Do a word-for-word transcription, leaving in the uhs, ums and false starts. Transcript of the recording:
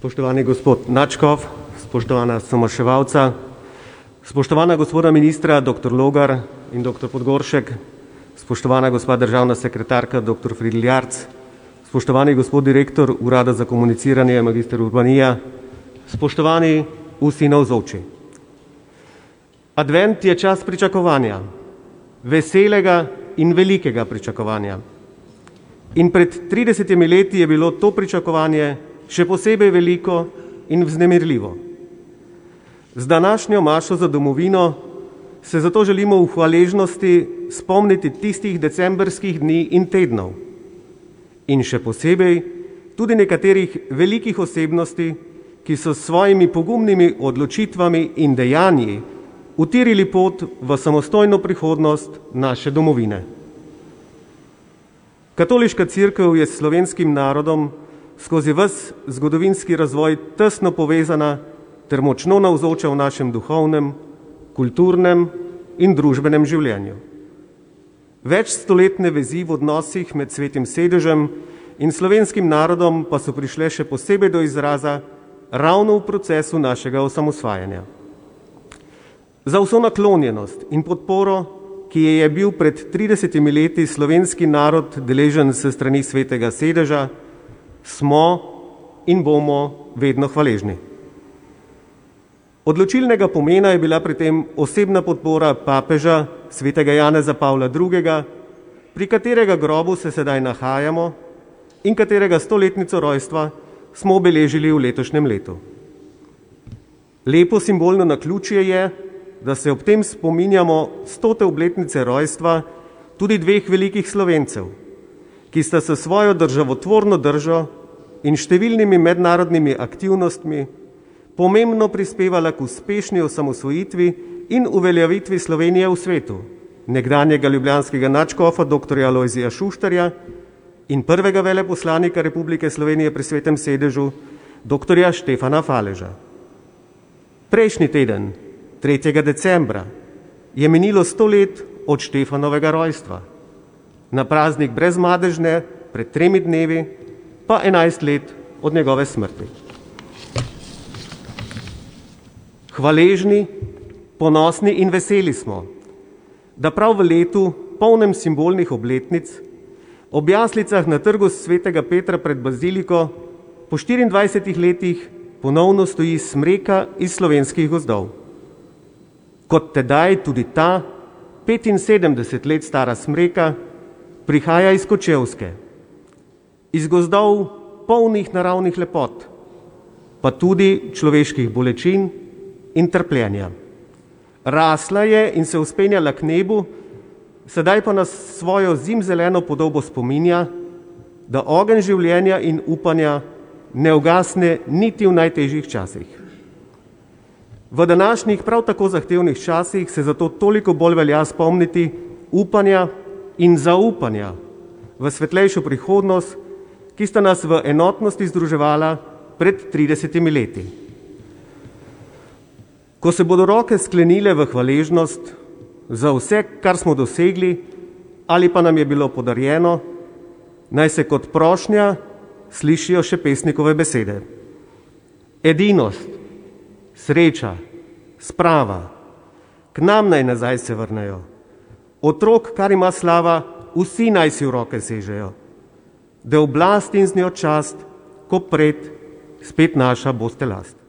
Spoštovani gospod Nadškof, spoštovana somaševalca, spoštovana gospoda ministra doktor Logar in doktor Podgoršek, spoštovana gospa državna sekretarka doktor Fridl Jarc, spoštovani gospod direktor Urada za komuniciranje magister Urbanija, spoštovani vsi navzoči. Advent je čas pričakovanja, veselega in velikega pričakovanja. In pred tridesetimi leti je bilo to pričakovanje še posebej veliko in vznemirljivo. Z današnjo mašo za domovino se zato želimo v hvaležnosti spomniti tistih decembrskih dni in tednov. In še posebej tudi nekaterih velikih osebnosti, ki so s svojimi pogumnimi odločitvami in dejanji utirili pot v samostojno prihodnost naše domovine. Katoliška cerkev je s slovenskim narodom skozi ves zgodovinski razvoj tesno povezana ter močno navzoča v našem duhovnem, kulturnem in družbenem življenju. Več stoletne vezi v odnosih med Svetim sedežem in slovenskim narodom pa so prišle še posebej do izraza ravno v procesu našega osamosvajanja. Za vso naklonjenost in podporo, ki je bil pred tridesetimi leti slovenski narod deležen s strani Svetega sedeža, smo in bomo vedno hvaležni. Odločilnega pomena je bila pri tem osebna podpora papeža svetega Janeza Pavla drugega., pri katerega grobu se sedaj nahajamo in katerega stoletnico rojstva smo obeležili v letošnjem letu. Lepo simbolno naključje je, da se ob tem spominjamo stote obletnice rojstva tudi dveh velikih Slovencev, ki sta se svojo državotvorno držo in številnimi mednarodnimi aktivnostmi pomembno prispevala k uspešni osamosvojitvi in uveljavitvi Slovenije v svetu, nekdanjega ljubljanskega nadškofa doktorja Alojzija Šuštarja in prvega veleposlanika Republike Slovenije pri Svetem sedežu doktorja Štefana Faleža. Prejšnji teden, tretjega decembra, je minilo sto let od Štefanovega rojstva. Na praznik brezmadežne pred tremi dnevi pa enajst let od njegove smrti. Hvaležni, ponosni in veseli smo, da prav v letu, polnem simbolnih obletnic, ob jaslicah na trgu svetega Petra pred baziliko po štiriindvajsetih letih ponovno stoji smreka iz slovenskih gozdov. Kot tedaj tudi ta, petinsedemdeset let stara smreka, prihaja iz Kočevske, iz gozdov polnih naravnih lepot, pa tudi človeških bolečin in trpljenja. Rasla je in se vzpenjala k nebu, sedaj pa nas svojo zimzeleno podobo spominja, da ogenj življenja in upanja ne ugasne niti v najtežjih časih. V današnjih prav tako zahtevnih časih se zato toliko bolj velja spomniti upanja in zaupanja v svetlejšo prihodnost, ki sta nas v enotnosti združevala pred tridesetimi leti. Ko se bodo roke sklenile v hvaležnost za vse, kar smo dosegli ali pa nam je bilo podarjeno, naj se kot prošnja slišijo še pesnikove besede. Edinost, sreča, sprava, k nam naj nazaj se vrnejo. Otrok, kar ima slava, vsi naj si v roke sežejo. Da oblast in z njo čast, ko pred, spet naša boste last.